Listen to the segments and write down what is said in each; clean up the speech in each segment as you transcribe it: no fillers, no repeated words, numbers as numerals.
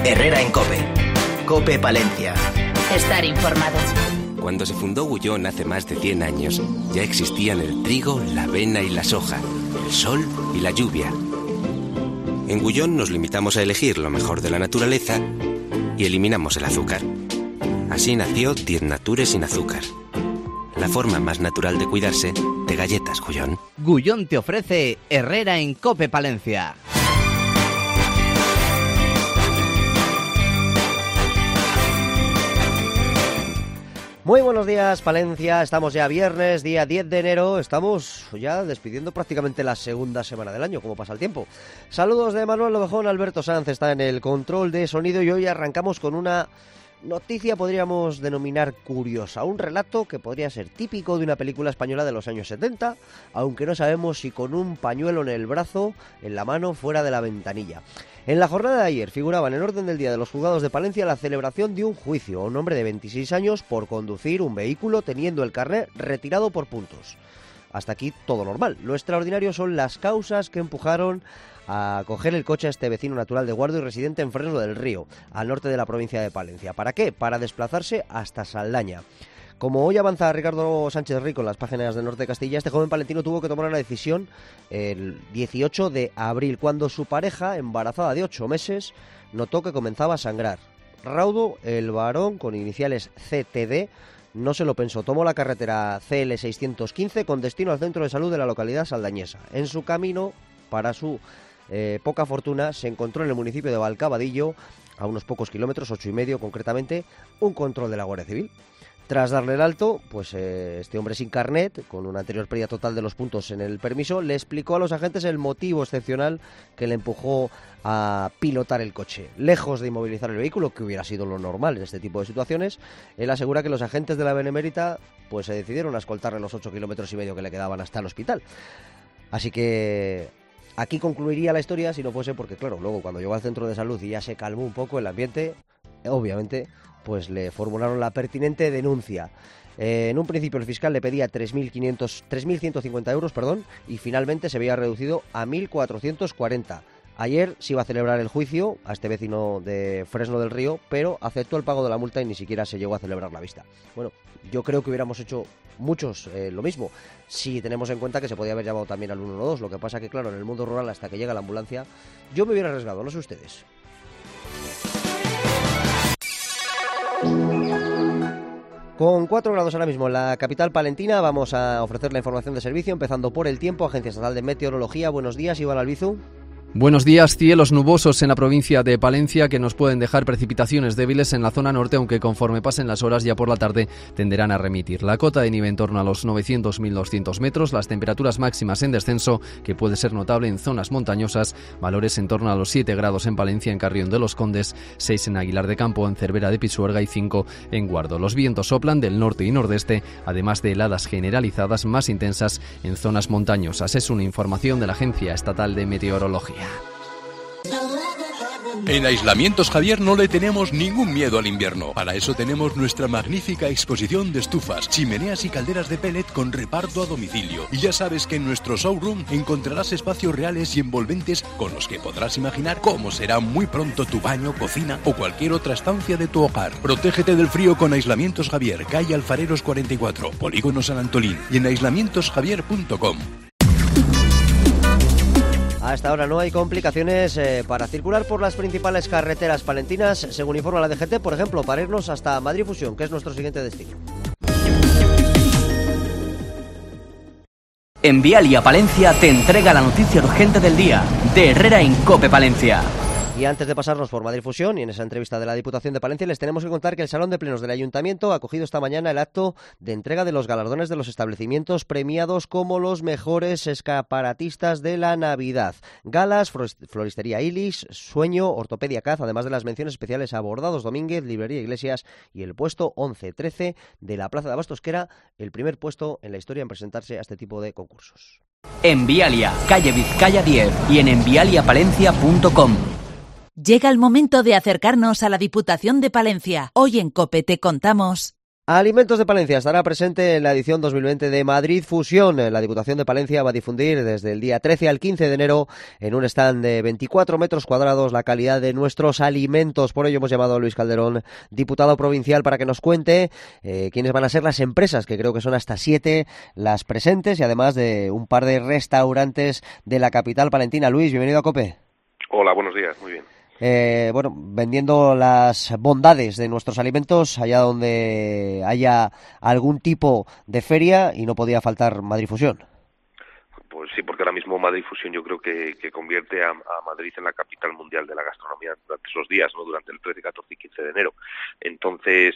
Herrera en COPE. COPE Palencia. Estar informado. Cuando se fundó Gullón hace más de 100 años, ya existían el trigo, la avena y la soja, el sol y la lluvia. En Gullón nos limitamos a elegir lo mejor de la naturaleza y eliminamos el azúcar. Así nació 10 Nature sin azúcar. La forma más natural de cuidarse de galletas Gullón. Gullón te ofrece Herrera en COPE Palencia. Muy buenos días, Palencia. Estamos ya viernes, día 10 de enero. Estamos ya despidiendo prácticamente la segunda semana del año, como pasa el tiempo. Saludos de Manuel Lobejón. Alberto Sanz está en el control de sonido y hoy arrancamos con una noticia, podríamos denominar curiosa. Un relato que podría ser típico de una película española de los años 70, aunque no sabemos si con un pañuelo en el brazo, en la mano, fuera de la ventanilla. En la jornada de ayer figuraba en el orden del día de los juzgados de Palencia la celebración de un juicio a un hombre de 26 años por conducir un vehículo teniendo el carnet retirado por puntos. Hasta aquí todo normal. Lo extraordinario son las causas que empujaron a coger el coche a este vecino natural de Guardo y residente en Fresno del Río, al norte de la provincia de Palencia. ¿Para qué? Para desplazarse hasta Saldaña. Como hoy avanza Ricardo Sánchez Rico en las páginas del norte de Castilla, este joven palentino tuvo que tomar una decisión el 18 de abril, cuando su pareja, embarazada de 8 meses, notó que comenzaba a sangrar. Raudo, el varón, con iniciales CTD, no se lo pensó. Tomó la carretera CL615 con destino al centro de salud de la localidad saldañesa. En su camino, para su poca fortuna, se encontró en el municipio de Valcabadillo, a unos pocos kilómetros, 8,5 concretamente, un control de la Guardia Civil. Tras darle el alto, pues este hombre sin carnet, con una anterior pérdida total de los puntos en el permiso, le explicó a los agentes el motivo excepcional que le empujó a pilotar el coche. Lejos de inmovilizar el vehículo, que hubiera sido lo normal en este tipo de situaciones, él asegura que los agentes de la Benemérita pues se decidieron a escoltarle los 8,5 kilómetros que le quedaban hasta el hospital. Así que aquí concluiría la historia si no fuese porque, claro, luego cuando llegó al centro de salud y ya se calmó un poco el ambiente, obviamente pues le formularon la pertinente denuncia. En un principio el fiscal le pedía 3.150 euros, y finalmente se veía reducido a 1.440. Ayer se iba a celebrar el juicio a este vecino de Fresno del Río, pero aceptó el pago de la multa y ni siquiera se llegó a celebrar la vista. Bueno, yo creo que hubiéramos hecho muchos lo mismo, si tenemos en cuenta que se podía haber llamado también al 112. Lo que pasa que, claro, en el mundo rural, hasta que llega la ambulancia, yo me hubiera arriesgado, no sé ustedes. Con 4 grados ahora mismo en la capital palentina, vamos a ofrecer la información de servicio, empezando por el tiempo. Agencia Estatal de Meteorología. Buenos días, Iván Albizu. Buenos días. Cielos nubosos en la provincia de Palencia que nos pueden dejar precipitaciones débiles en la zona norte, aunque conforme pasen las horas ya por la tarde tenderán a remitir. La cota de nieve en torno a los 900-1.200 metros, las temperaturas máximas en descenso, que puede ser notable en zonas montañosas, valores en torno a los 7 grados en Palencia, en Carrión de los Condes, 6 en Aguilar de Campo, en Cervera de Pisuerga y 5 en Guardo. Los vientos soplan del norte y nordeste, además de heladas generalizadas más intensas en zonas montañosas. Es una información de la Agencia Estatal de Meteorología. En Aislamientos Javier no le tenemos ningún miedo al invierno. Para eso tenemos nuestra magnífica exposición de estufas, chimeneas y calderas de pellet con reparto a domicilio. Y ya sabes que en nuestro showroom encontrarás espacios reales y envolventes con los que podrás imaginar cómo será muy pronto tu baño, cocina o cualquier otra estancia de tu hogar. Protégete del frío con Aislamientos Javier, calle Alfareros 44, Polígono San Antolín, y en aislamientosjavier.com. A esta hora no hay complicaciones para circular por las principales carreteras palentinas, según informa la DGT, por ejemplo, para irnos hasta Madrid Fusión, que es nuestro siguiente destino. En Vialia Palencia te entrega la noticia urgente del día, de Herrera en COPE Palencia. Y antes de pasarnos por Madrid Fusión y en esa entrevista de la Diputación de Palencia, les tenemos que contar que el Salón de Plenos del Ayuntamiento ha acogido esta mañana el acto de entrega de los galardones de los establecimientos premiados como los mejores escaparatistas de la Navidad. Galas, Floristería Ilis, Sueño, Ortopedia Caz, además de las menciones especiales a Bordados Domínguez, Librería Iglesias y el puesto 11-13 de la Plaza de Abastos, que era el primer puesto en la historia en presentarse a este tipo de concursos. En Vialia, calle Vizcaya 10 y en envialiapalencia.com. Llega el momento de acercarnos a la Diputación de Palencia. Hoy en COPE te contamos... Alimentos de Palencia estará presente en la edición 2020 de Madrid Fusión. La Diputación de Palencia va a difundir desde el día 13 al 15 de enero en un stand de 24 metros cuadrados la calidad de nuestros alimentos. Por ello hemos llamado a Luis Calderón, diputado provincial, para que nos cuente quiénes van a ser las empresas, que creo que son hasta 7 las presentes, y además de un par de restaurantes de la capital palentina. Luis, bienvenido a COPE. Hola, buenos días, muy bien. Vendiendo las bondades de nuestros alimentos allá donde haya algún tipo de feria, y no podía faltar Madrid Fusión. Pues sí, porque ahora mismo Madrid Fusión yo creo que convierte a Madrid en la capital mundial de la gastronomía durante esos días, ¿no? Durante el 13, 14 y 15 de enero. Entonces,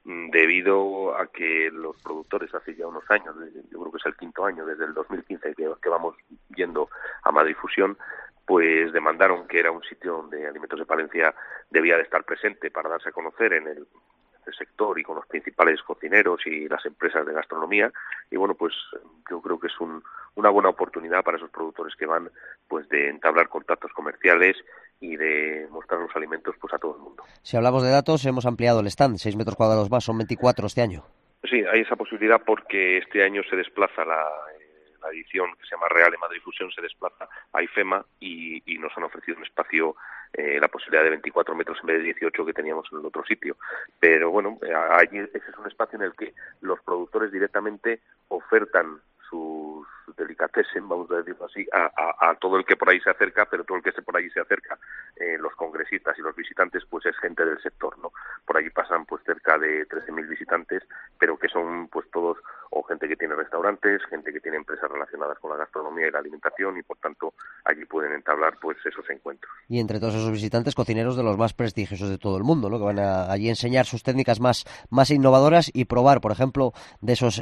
debido a que los productores hace ya unos años, yo creo que es el 5º año, desde el 2015 que vamos yendo a Madrid Fusión, pues demandaron que era un sitio donde Alimentos de Palencia debía de estar presente para darse a conocer en el sector y con los principales cocineros y las empresas de gastronomía. Y bueno, pues yo creo que es una buena oportunidad para esos productores que van, pues, de entablar contactos comerciales y de mostrar los alimentos, pues, a todo el mundo. Si hablamos de datos, hemos ampliado el stand, 6 metros cuadrados más, son 24 este año. Sí, hay esa posibilidad porque este año se desplaza la edición que se llama Real en Madrid Fusión, se desplaza a IFEMA y nos han ofrecido un espacio, la posibilidad de 24 metros en vez de 18 que teníamos en el otro sitio. Pero bueno, allí ese es un espacio en el que los productores directamente ofertan sus delicatessen, vamos a decirlo así, a todo el que por ahí se acerca, pero todo el que por allí se acerca, los congresistas y los visitantes, pues es gente del sector, ¿no? Por allí pasan pues cerca de 13.000 visitantes, pero que son pues todos o gente que tiene restaurantes, gente que tiene empresas relacionadas con la gastronomía y la alimentación, y por tanto allí pueden entablar pues esos encuentros. Y entre todos esos visitantes, cocineros de los más prestigiosos de todo el mundo, ¿no? Que van allí a enseñar sus técnicas más innovadoras y probar, por ejemplo, de esos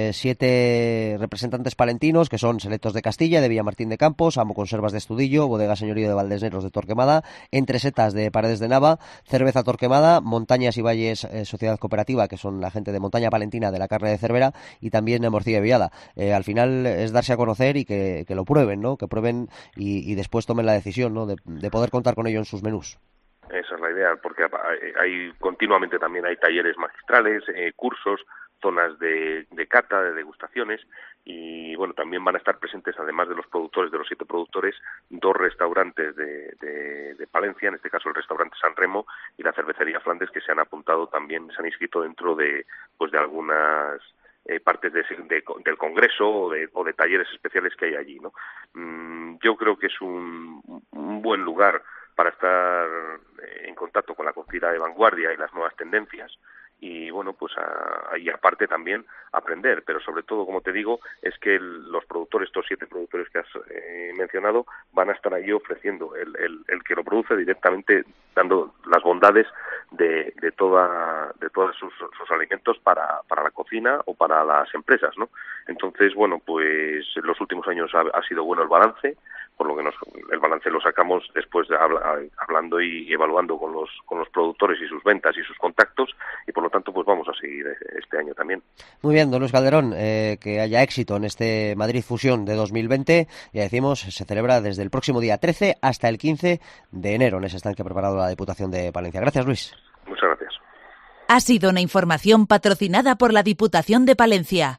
7 representantes palentinos, que son Selectos de Castilla, de Villamartín de Campos, Amo Conservas de Estudillo, Bodega Señorío de Valdesneros de Torquemada, Entre Setas de Paredes de Nava, Cerveza Torquemada, Montañas y Valles Sociedad Cooperativa, que son la gente de Montaña Palentina de la carne de Cervera, y también Morcilla y Villada. Al final es darse a conocer y que lo prueben, ¿no? Que prueben y después tomen la decisión, ¿no? De poder contar con ello en sus menús. Esa es la idea, porque hay continuamente también hay talleres magistrales, cursos, zonas de cata, de degustaciones, y bueno, también van a estar presentes, además de los productores, de los 7 productores, 2 restaurantes de Palencia, en este caso el restaurante San Remo y la cervecería Flandes, que se han apuntado también, se han inscrito dentro de algunas partes del congreso o de talleres especiales que hay allí, ¿no? Yo creo que es un buen lugar para estar en contacto con la cocina de vanguardia y las nuevas tendencias, y bueno, pues ahí aparte también aprender, pero sobre todo, como te digo, es que los productores, estos 7 productores que has mencionado, van a estar ahí ofreciendo el que lo produce directamente, dando las bondades de todos sus alimentos para la cocina o para las empresas, ¿no? Entonces, bueno, pues en los últimos años ha sido bueno el balance, por lo que el balance lo sacamos después de hablando y evaluando con los productores y sus ventas y sus contactos, y por lo tanto pues vamos a seguir este año también. Muy bien, don Luis Calderón, que haya éxito en este Madrid Fusión de 2020. Ya decimos, se celebra desde el próximo día 13 hasta el 15 de enero en ese stand que ha preparado la Diputación de Palencia. Gracias, Luis. Muchas gracias. Ha sido una información patrocinada por la Diputación de Palencia.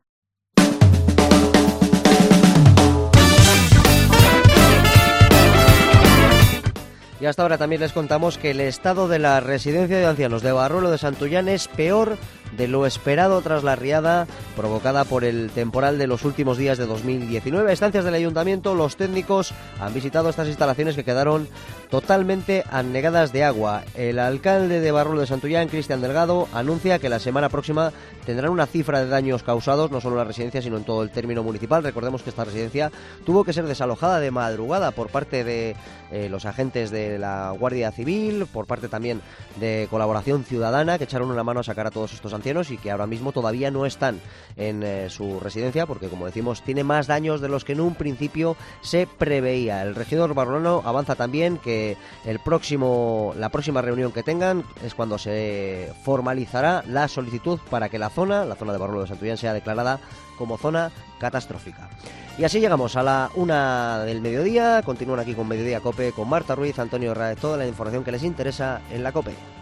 Y hasta ahora también les contamos que el estado de la residencia de ancianos de Barruelo de Santullán es peor de lo esperado tras la riada provocada por el temporal de los últimos días de 2019. A instancias del ayuntamiento, los técnicos han visitado estas instalaciones que quedaron totalmente anegadas de agua. El alcalde de Barruelo de Santullán, Cristian Delgado, anuncia que la semana próxima tendrán una cifra de daños causados no solo en la residencia, sino en todo el término municipal. Recordemos que esta residencia tuvo que ser desalojada de madrugada por parte de los agentes de la Guardia Civil, por parte también de Colaboración Ciudadana, que echaron una mano a sacar a todos estos ancianos y que ahora mismo todavía no están en su residencia, porque, como decimos, tiene más daños de los que en un principio se preveía. El regidor barrolano avanza también que la próxima reunión que tengan es cuando se formalizará la solicitud para que la zona de Barruelo de Santullán sea declarada como zona catastrófica. Y así llegamos a la 1 del mediodía. Continúan aquí con Mediodía COPE, con Marta Ruiz, Antonio Herrera, toda la información que les interesa en la COPE.